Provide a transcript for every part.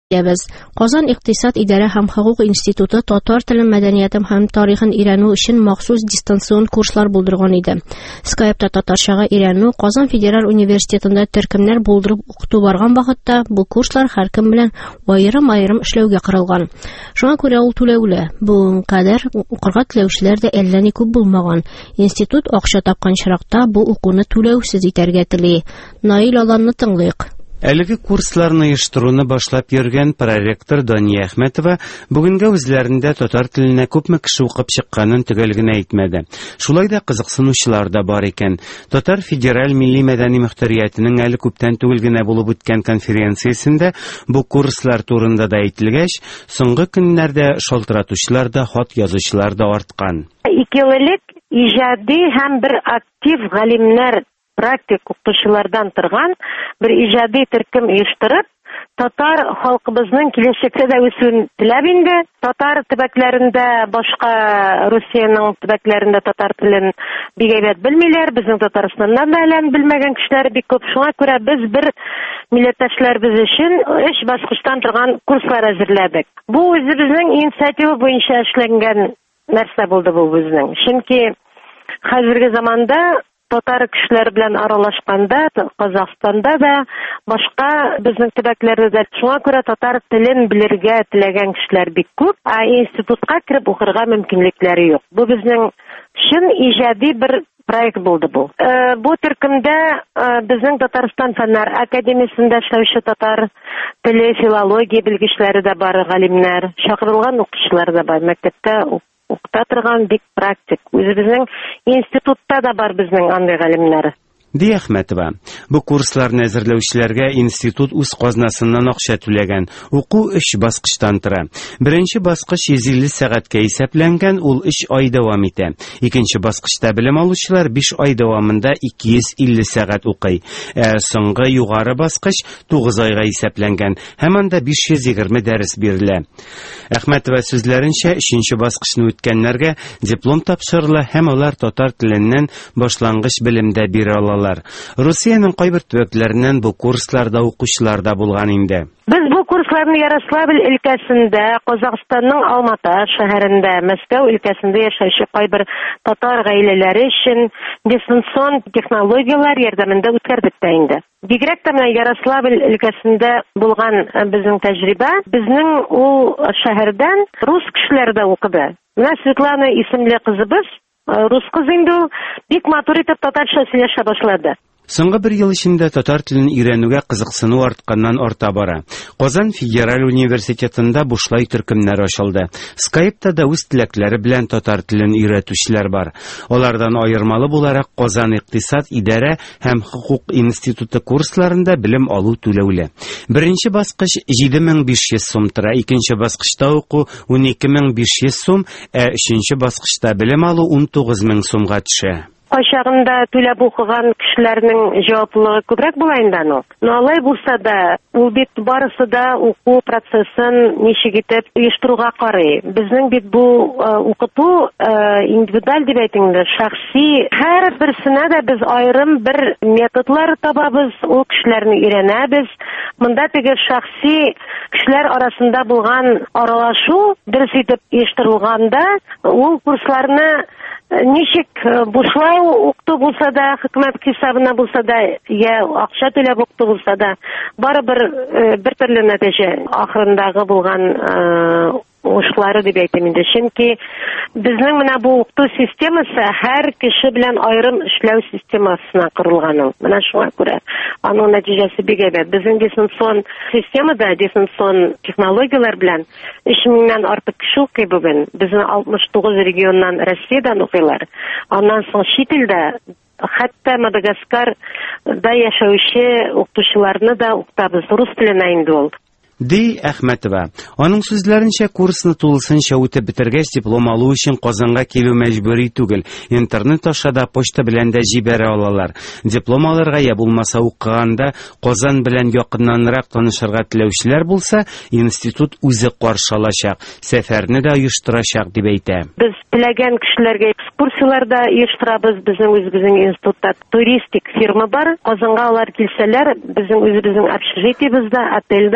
Ябыз. Казан икътисад идарә һәм хокук институты татар телен, мәдәниятен һәм тарихын өйрәнү өчен махсус дистанцион курслар булдырган иде. Skype'та татарчага өйрәнү Казан Федераль университетында төркемнәр булдырып укыту барган вакытта бу курслар һәркем белән аерым-аерым эшләүгә корылган. Шуңа күрә ул түләүле. Бүген кадәр укырга теләүчеләр дә әллә ни күп булмаган. Институт акча тапкан чиракта бу укуны түләүсез итәргә тели. Наил Аланны тыңлыйк. Әлеге курсларны оештыруны башлап йөргән проректор Дания Әхмәтова бүгенгә үзләрендә татар теленә күпме кеше укып чыкканын төгәл генә әйтмәде. Шулай да кызыксынучылар да бар икән. Татар Федераль милли мәдәни мөхтәриятының әле күптән түгел генә булып үткән конференциясендә бу курслар турында да әйтелгәч, соңгы көннәрдә шалтыратучылар да, хат язучылар да арткан. 2 ел элек иҗади һәм бер актив галимнәр практик укытучылардан торган бер иҗади төркем оештырып, татар халкыбызның киләчәктә дә үсүен теләп инде. Татар төбәкләрендә, башка Русиянең төбәкләрендә татар телен бик әйбәт белмиләр. Безнең Татарстаннан да әлен белмәгән кешеләр бик күп. Шуңа күрә без бер милләттәшләребез өчен 3 баскычтан торган курслар әзерләдек. Бу үзебезнең инициатива буенча эшләнгән нәрсә булды бу безнең. Чөнки хәзерге заманда татар кешеләр белән аралашканда, Казакъстанда да, башка безнең төбәкләрдә дә шуңа күрә татар телен белергә теләгән кешеләр бик күп, институтка кирип укырга мөмкинлекләре юк. Бу безнең өчен иҗади бер проект булды бу. Бу төркемдә безнең Татарстан фәннәр академиясендә эшләүче татар теле, филология белгечләре дә бар, галимнәр, чакырылган укытучылар да бар, мәктәптә укыта торган бик практик. Үзебезнең институтта да бар безнең андый галимнәр. Ди Әхмәтова. Бу курсларны әзерләүчеләргә институт үз казнасыннан акча түләгән. Уку 3 баскычтан тора. Беренче баскыч 150 сәгатькә исәпләнгән, ул 3 ай дәвам итә. Икенче баскычта белем алучылар 5 ай дәвамында 250 сәгать укый. Соңгы югары баскыч 9 айга исәпләнгән, һәм анда 520 дәрес бирелә. Әхмәтова сүзләренчә, 3нче баскычны үткәннәргә диплом тапшырыла һәм алар татар теленнән башлангыч белемдә бирә алалар. Русиянең кайбер төбәкләреннән бу курсларда укучылар да булган инде. Без бу курсларны Ярославль өлкәсендә, Казакъстанның Алматы шәһәрендә, Мәскәү өлкәсендә яшәүче кайбер татар гаиләләре өчен дистанцион технологиялар ярдәмендә үткәрдек тә инде. Бигрәк тә менә Ярославль өлкәсендә булган безнең тәҗрибә, безнең ул шәһәрдән рус кешеләре дә укыды. Менә Светлана исемле кызыбыз, рус кыз инде, бик матур итеп татарча сөйләшә башлады. Соңгы 1 ел эчендә татар телен өйрәнүгә кызыксыну артканнан арта бара. Казан Федераль университетында бушлай төркемнәр ачылды. Skype'та да үз теләкләре белән татар телен өйрәтүчеләр бар. Алардан аермалы буларак Казан икътисад идарә һәм хокук институты курсларында белем алу түләүле. Беренче баскыч 7500 сум тора, икенче баскычта уку 12500 сум, өченче баскычта белем алу 19000 сумга төшә. Кайчагында түләп укыган кешеләрнең җаваплылыгы күбрәк була инде аның. Но алай булса да, ул бит барысы да уку процессын ничек итеп оештыруга карый. Безнең бит бу укыту индивидуаль дип әйтәләр, шәхси. Һәр берсенә дә без аерым бер методлар табабыз, ул кешеләрне өйрәнәбез. Монда теге шәхси кешеләр арасында булган аралашу дөрес итеп оештырылганда, ул курсларны ничек бушлай укыту булса да, хөкүмәт хисабына булса да, я акча түләп укыту булса да, барыбер бер төрле нәтиҗә ахырындагы булган уңышлары дип әйтәм инде. Чөнки безнең менә бу укыту системасы һәр кеше белән аерым эшләү системасына корылган. Менә шуңа күрә аның нәтиҗәсе бик әйбәт. Безнең дистанцион системада, дистанцион технологиялар белән 3000ннән артык кеше укый бүген. Безнең 69 регионнан, Россиядән укыйлар. Аннан соң чит илдә, хәтта Мадагаскарда яшәүче укытучыларны да укытабыз. Рус теленә инде ул. Ди Әхмәтова. Аның сүзләренчә, курсны тулысынча үтеп бетергәч, диплом алу өчен Казанга килү мәҗбүри түгел. Интернет аша да, почта белән дә җибәрә алалар. Диплом алырга я булмаса укыганда Казан белән якыннанрак танышырга теләүчеләр булса, институт үзе каршы алачак, сәфәрне дә оештырачак дип әйтә. Без теләгән кешеләргә экскурсиялар да оештырабыз. Безнең үзебезнең институтта туристик фирма бар. Казанга алар килсәләр, безнең үзебезнең общежитиебездә, отель дә бар инде.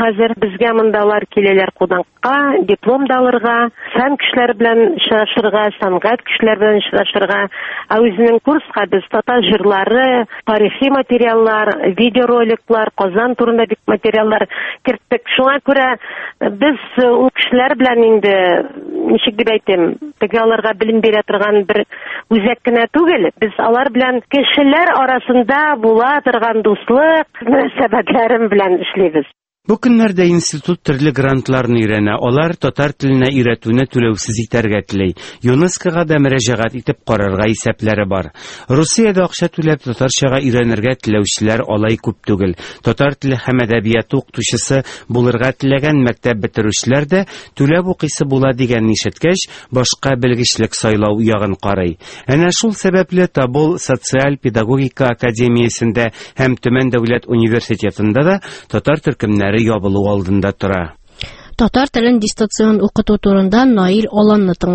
хәзер безгә мондалар киләләр кунакка, диплом да алырга, фән кешеләре белән очрашырга, сәнгать кешеләре белән очрашырга. Үзенең курска без татар җырлары, тарихи материаллар, видеороликлар, Казан турында бик материаллар керттек. Шуңа күрә без ул кешеләр белән инде ничек дип әйтим, теге аларга белем бирә торган бер үзәк кенә түгел. Без алар белән кешеләр арасында була торган дуслык мөнәсәбәтләрен белән эшлибез. Бу көннәрдә институт төрле грантларны өйрәнә. Алар татар теленә өйрәтүне түләүсез итәргә теләй. ЮНЕСКОга да мөрәҗәгать итеп карарга исәпләре бар. Русиядә акча түләп татарчага өйрәнергә теләүчеләр алай күп түгел. Татар теле һәм әдәбияты укытучысы булырга теләгән мәктәп бетерүчеләр дә түләп укыйсы була дигән ишеткәч, башка белгечлек сайлау ягын карый. Әнә шул сәбәпле Тобол социаль педагогика академиясендә һәм Төмән дәүләт университетында да татар төркемнәре ябылу алдында тора. Татар телен дистанцион укыту турында Наил Аланны